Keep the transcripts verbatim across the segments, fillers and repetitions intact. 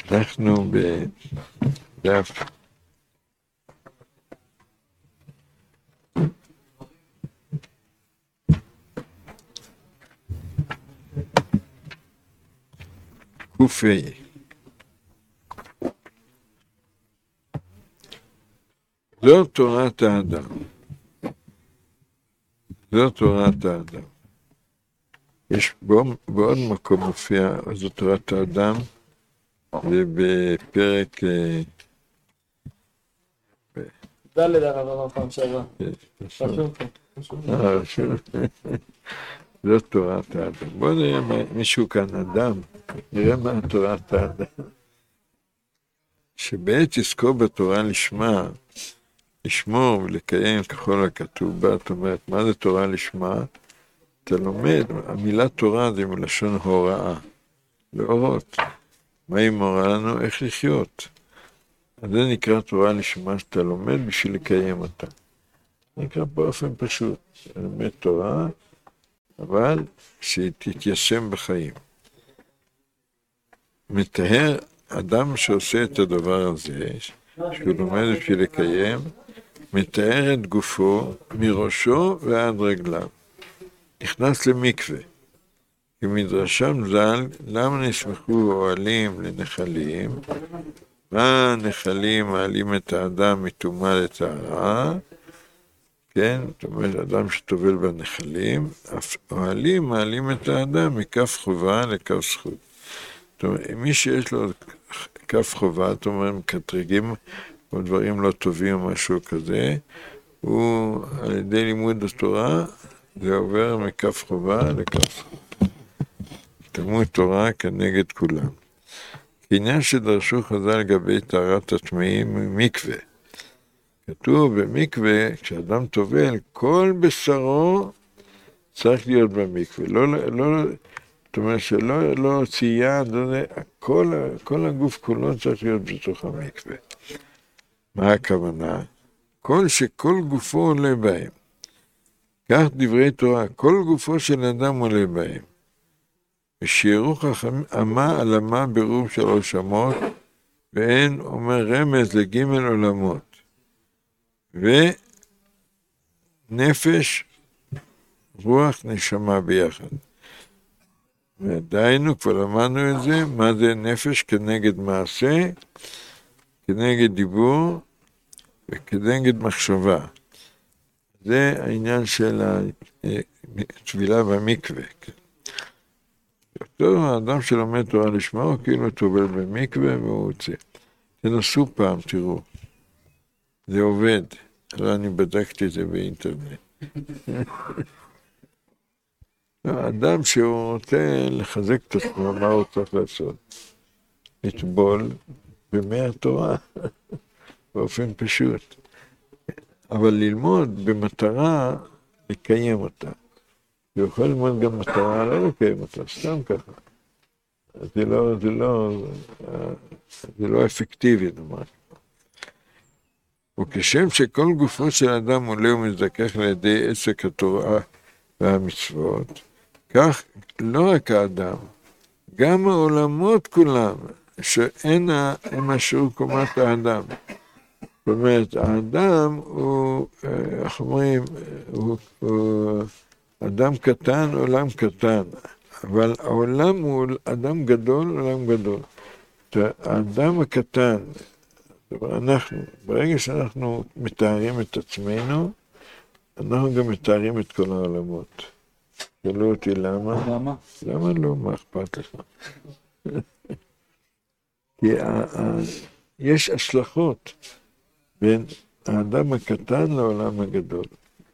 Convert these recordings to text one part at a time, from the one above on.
אנחנו בדף קופי. זו תורת האדם. זו תורת האדם. יש בעוד מקום מופיע, זו תורת האדם, ובפרק דלת הרב אמר פעם שעברה. זו תורת האדם. בואו נראה מישהו כאן אדם, נראה מה תורת האדם. שבעת עסקו בתורה לשמה, לשמור ולקיים ככל הכתוב בה, זאת אומרת, מה זה תורה לשמה? אתה לומד, המילה תורה זה מלשון הוראה, להורות. מה היא מורה לנו? איך לחיות. אז זה נקרא תורה לשמה שאתה לומד בשביל לקיים אותה. נקרא באופן פשוט, לומד תורה, אבל שהיא תתיישם בחיים. מטהר אדם שעושה את הדבר הזה, שהוא לומד בשביל לקיים, מטהר את גופו מראשו ועד רגליו. נכנס למקווה. כמדרשם ז"ל, למה נסמכו אוהלים לנחלים? מה הנחלים מעלים את האדם מטומאה לטהרה? כן, זאת אומרת, אדם שטובל בנחלים, אוהלים מעלים את האדם מכף חובה לכף זכות. זאת אומרת, מי שיש לו כף חובה, זאת אומרת, מקטרגים או דברים לא טובים או משהו כזה, הוא על ידי לימוד התורה, זה עובר מכף חובה לכף זכות. תלמוד תורה כנגד כולם. כעניין שדרשו חז"ל לגבי טהרת הטמאים מקווה. כתוב במקווה, כשאדם טובל, כל בשרו צריך להיות במקווה. לא, לא, זאת אומרת שלא לא הוציא יד, כל, כל הגוף כולו צריך להיות בתוך המקווה. מה הכוונה? כל שכל גופו עולה בהם. כך דברי תורה, כל גופו של אדם עולה בהם. ושיערו חכמים אמה על אמה ברוב שלוש אמות, ואין אומר רמז לגימל עולמות. ונפש, רוח, נשמה ביחד. ודיינו, כבר למדנו את זה, מה זה נפש כנגד מעשה, כנגד דיבור וכנגד מחשבה. זה העניין של הטבילה במקווה. אותו האדם שלומד תורה לשמה, הוא כאילו טובל במקווה והוא יוצא. תנסו פעם, תראו. זה עובד. לא, אני בדקתי את זה באינטרנט. האדם שהוא רוצה לחזק את עצמו, מה הוא צריך לעשות? לטבול במי התורה, באופן פשוט. אבל ללמוד במטרה לקיים אותה. הוא יכול ללמוד גם מטרה לא לקיים אותה, סתם ככה. זה לא, זה לא, זה לא אפקטיבי, נאמר. וכשם שכל גופו של אדם עולה ומזדכך על ידי עסק התורה והמצוות, כך לא רק האדם, גם העולמות כולם, שאין הם אשר קומת האדם. זאת אומרת, האדם הוא, איך אומרים, הוא, הוא אדם קטן, עולם קטן, אבל העולם הוא אדם גדול, עולם גדול. האדם הקטן, אנחנו, ברגע שאנחנו מתארים את עצמנו, אנחנו גם מתארים את כל העולמות. שאלו אותי למה? למה? למה לא? מה אכפת לך? כי יש השלכות בין האדם הקטן לעולם הגדול.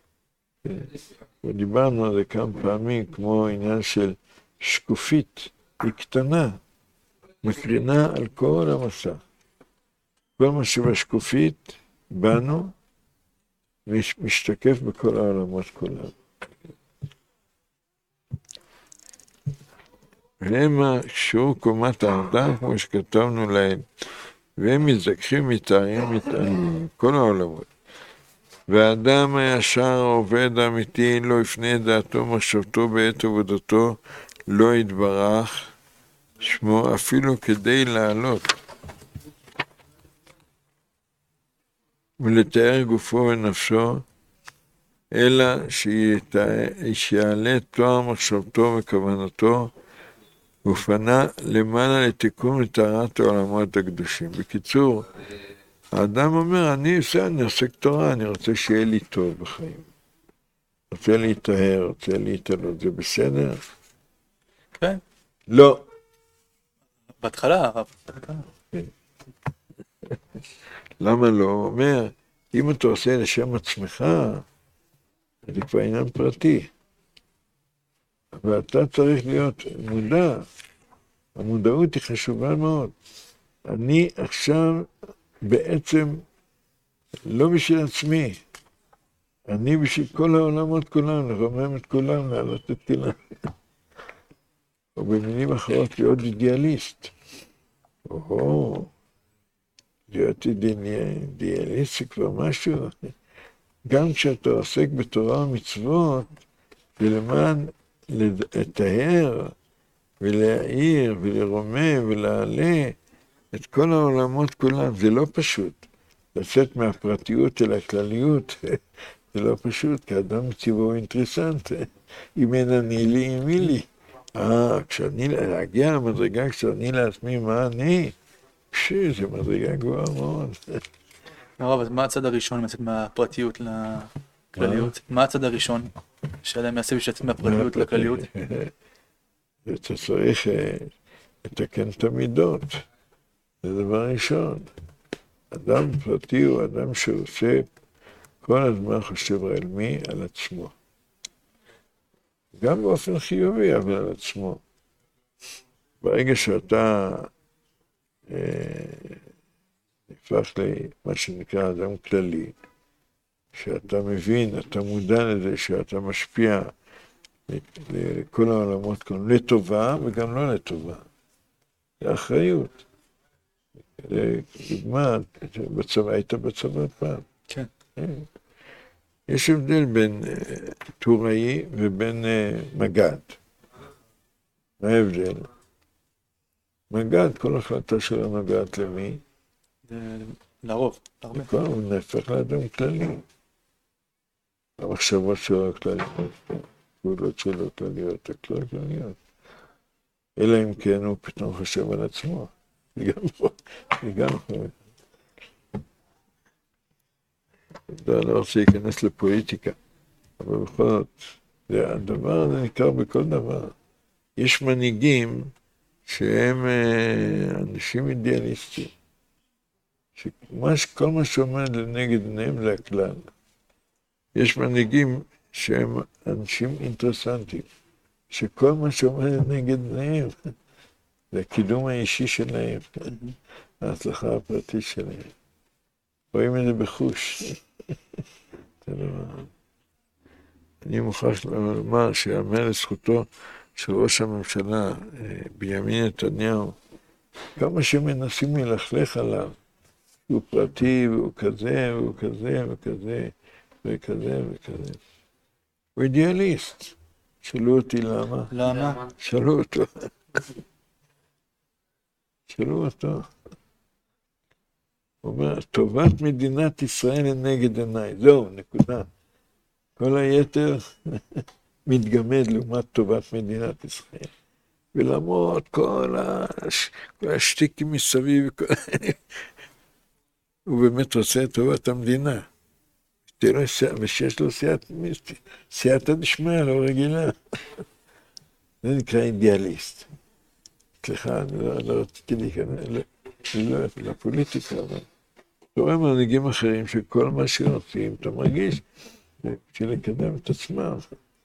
ודיברנו על זה כמה פעמים, כמו עניין של שקופית, היא קטנה, מקרינה על כל המסך. כל מה שבשקופית בנו, משתקף בכל העולמות כולם. ולמה שהוא קומת האדם, כמו שכתבנו להם, והם מזדככים, מתארים, מתארים, כל העולמות. והאדם הישר העובד האמיתי לא יפנה דעתו מחשבתו בעת עבודתו, לא יתברך שמו אפילו כדי לעלות. ולתאר גופו ונפשו, אלא שיעלה תואר מחשבתו וכוונתו, ופנה למעלה לתיקון וטהרת העולמות הקדושים. בקיצור, האדם אומר, אני עושה, אני עוסק תורה, אני רוצה שיהיה לי טוב בחיים. רוצה להתאהר, רוצה להתעלות, זה בסדר? כן. לא. בהתחלה, הרב. למה לא? הוא אומר, אם אתה עושה לשם עצמך, זה כבר עניין פרטי. אבל אתה צריך להיות מודע. המודעות היא חשובה מאוד. אני עכשיו בעצם לא בשביל עצמי. אני בשביל כל העולמות כולם, לרומם את כולם, להעלות את כולם. או במילים אחרות, להיות אידיאליסט. או, להיות אידיאליסט זה כבר משהו. גם כשאתה עוסק בתורה ומצוות, ולמען לטהר ולהעיר ולרומם ולעלה את כל העולמות כולם, זה לא פשוט. לצאת מהפרטיות אל הכלליות, זה לא פשוט, כי אדם מציבו הוא אינטרסנט. אם אין אני לי, אם לי. אה, כשאני להגיע למדרגה, כשאני לעצמי מה אני, פשי, זה מדרגה גבוהה מאוד. הרב, אז מה הצד הראשון לצאת מהפרטיות לכלליות? מה הצד הראשון שאדם יעשה בשביל לצאת מהפרטיות לכלליות? אתה צריך לתקן את המידות. זה דבר ראשון. אדם פרטי הוא אדם שעושה כל הזמן חושב על מי? על עצמו. גם באופן חיובי, אבל על עצמו. ברגע שאתה אה, נפח למה שנקרא אדם כללי, שאתה מבין, אתה מודע לזה שאתה משפיע לכל העולמות כאן, לטובה וגם לא לטובה. זה אחריות. לדוגמה, בצבא, היית בצבא פעם. כן. יש הבדל בין טוראי ובין מג"ד. מה ההבדל? מג"ד, כל החלטה שלו נוגעת למי? לרוב, הרבה. הוא נהפך לאדם כללי. המחשבות שלו כלליות, פעולות שלו כלליות, הכלליות כלליות. אלא אם כן הוא פתאום חושב על עצמו. זה גם פה, זה גם פה. אני לא רוצה להיכנס לפוליטיקה, אבל בכל זאת, הדבר הזה נקרא בכל דבר. יש מנהיגים שהם אנשים אידיאליסטים, שכל מה שעומד לנגד עיניהם זה הכלל. יש מנהיגים שהם אנשים אינטרסנטים, שכל מה שעומד לנגד עיניהם זה הקידום האישי שלהם, ההצלחה הפרטית שלהם. רואים את זה בחוש. אני מוכרח לומר שיאמר לזכותו של ראש הממשלה, בנימין נתניהו, כמה שמנסים ללכלך עליו, הוא פרטי והוא כזה והוא כזה וכזה וכזה וכזה. הוא אידיאליסט. שאלו אותי למה? למה? שאלו אותו. שאלו אותו. הוא אומר, טובת מדינת ישראל לנגד עיניי. זהו, נקודה. כל היתר מתגמד לעומת טובת מדינת ישראל. ולמרות כל, הש... כל השטיקים מסביב, כל... הוא באמת רוצה את טובת המדינה. ושיש לו סייעתא דשמיא, לא רגילה. זה נקרא אידיאליסט. סליחה, אני לא, לא רציתי להיכנס לפוליטיקה, אבל אתה רואה מנהיגים אחרים שכל מה שרוצים, אתה מרגיש, בשביל לקדם את עצמם.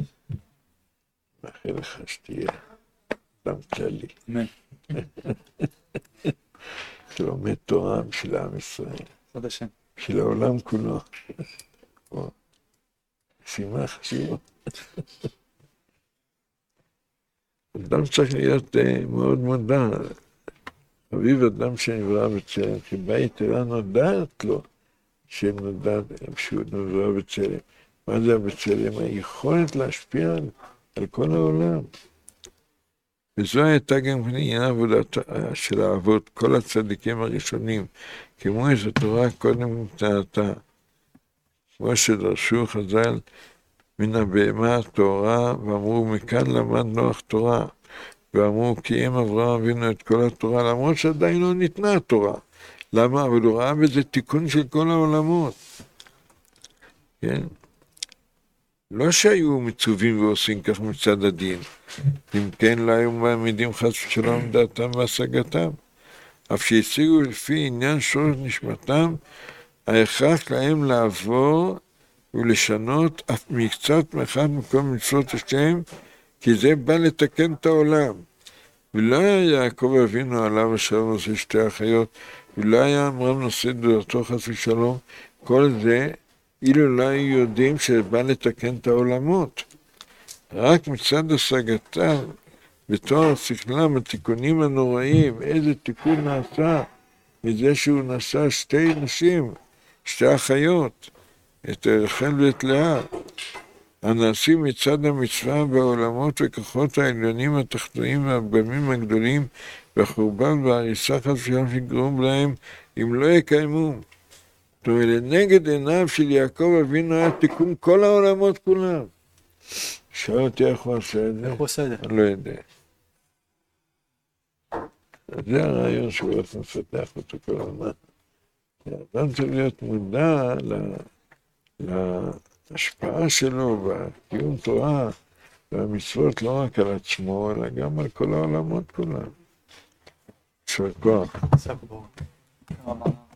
מאחל לך שתהיה אדם כללי. אמן. שלומד תורה בשביל עם ישראל. תודה השם. בשביל העולם כולו. שימה חשיבה. אדם צריך להיות מאוד מודע. חביב אדם שנברא בצלם, כי בית יתרה נודעת לו שנודעת, שהוא נברא בצלם. מה זה הבצלם? היכולת להשפיע על, על כל העולם. וזו הייתה גם עניין עבודת של האבות, כל הצדיקים הראשונים, כמו איזו תורה קודם נתנתה, כמו שדרשו חז"ל מן הבהמה התורה, ואמרו מכאן למד נוח תורה, ואמרו כי אם אברהם אבינו את כל התורה, למרות שעדיין לא ניתנה התורה. למה? אבל הוא ראה בזה תיקון של כל העולמות. כן? לא שהיו מצווים ועושים כך מצד הדין, אם כן לא היו מעמידים חס ושלום דעתם והשגתם, אף שהשיגו לפי עניין שורש נשמתם, ההכרח להם לעבור ולשנות אף מקצת מאחד מכל מצוות השם, כי זה בא לתקן את העולם. ולא היה יעקב אבינו עליו השלום נושא שתי אחיות, ולא היה אמרם נושא דודתו חס ושלום, כל זה אילו לא היו יודעים שבא לתקן את העולמות. רק מצד השגתם בתואר שכלם, התיקונים הנוראים, איזה תיקון נעשה מזה שהוא נשא שתי נשים, שתי אחיות, את רחל ואת לאה, הנעשים מצד המצווה בעולמות וכוחות העליונים התחתונים והפגמים הגדולים והחורבן וההריסה חס ושלום שיגרום להם אם לא יקיימו. זאת אומרת, נגד עיניו של יעקב אבינו היה תיקון כל העולמות כולם. שאל אותי איך הוא עושה את זה? איך הוא עושה את זה? אני לא יודע. זה הרעיון שהוא הולך לפתח אותו כל הזמן. האדם צריך להיות מודע להשפעה שלו בקיום תורה והמצוות לא רק על עצמו, אלא גם על כל העולמות כולם. יישר כוח.